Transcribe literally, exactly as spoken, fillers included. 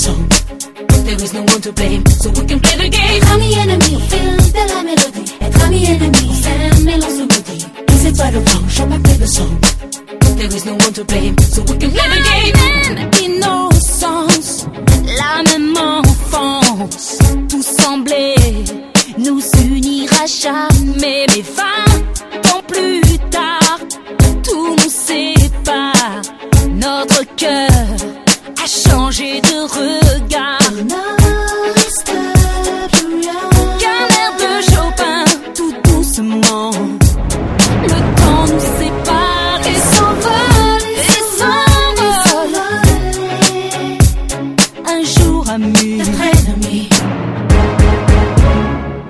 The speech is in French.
song. There is no one to blame, so we can play the game. Être ami ennemi, au fil de la mélodie. Être ami ennemi, c'est un mélange de maudit. Et c'est toi le vent, je m'appelle play the song. There is no one to blame, so we can play the game. La même innocence, la même enfance, tout semblait nous unir à jamais. Mais vingt ans plus tard, tout nous sépare. Notre cœur a changé de regard.